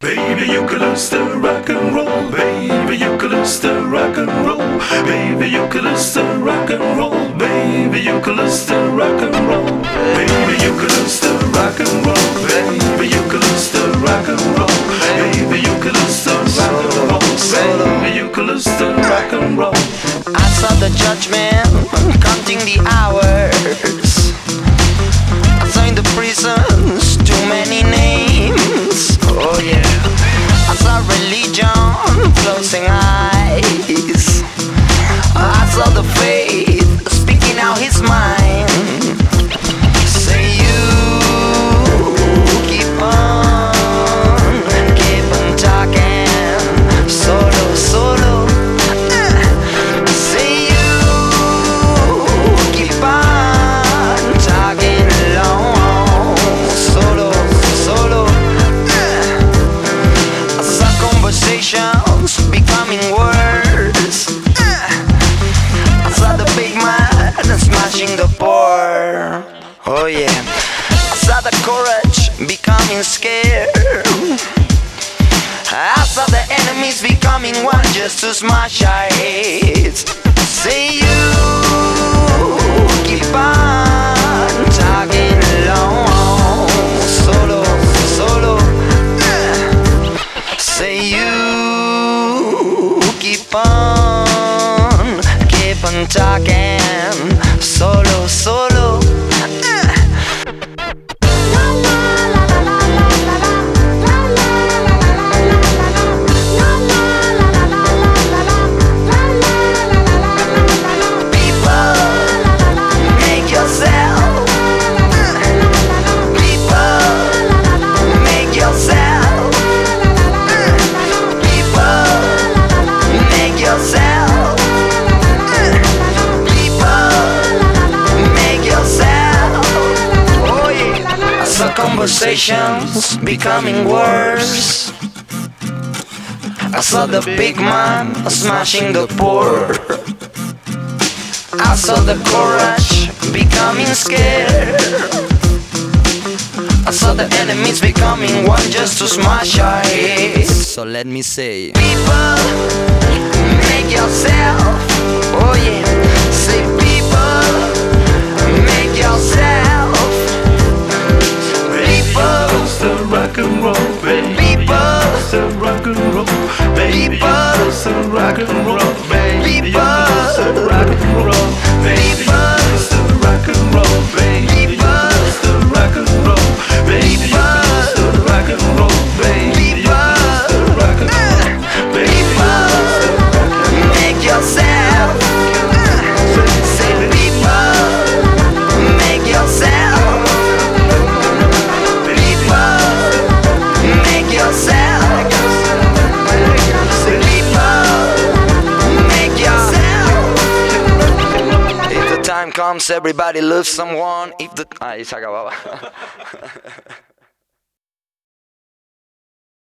Baby, you can listen to rock and roll. Baby, you can listen to rock and roll. Baby, you can listen to rock and roll. Baby, you can listen to rock and roll. Baby, you can listen to rock and roll. Baby, you can listen to rock and roll. Baby, you can listen to rock and roll. Baby, you can listen to rock and roll. I saw the judgment counting the hours. I saw in the prisons too many names. Oh yeah. I saw religion closing eyes. I saw the faith speaking out his mind. Say you keep on talking solo, solo. Say you keep on talking long, solo, solo. I saw conversations becoming words. I saw the big man smashing the poor. Oh yeah. I saw the courage becoming scared. I saw the enemies becoming one just to smash our heads. Say you keep on talking long, solo, solo. Say you keep on talking solo, solo. Conversations becoming worse. I saw the big man smashing the poor. I saw the courage becoming scared. I saw the enemies becoming one just to smash our heads. So let me say, people, make yourself. Oh yeah. Say people, make yourself. Rock and roll, baby. People, listen rock and roll, baby. People, listen rock and roll, baby. People, listen rock and roll, baby. listen rock and roll, baby. listen rock and roll, baby. listen rock and roll, baby. listen rock and roll, baby. make yourself. Say people, make yourself. if the time comes, everybody loves someone. If the... se acababa.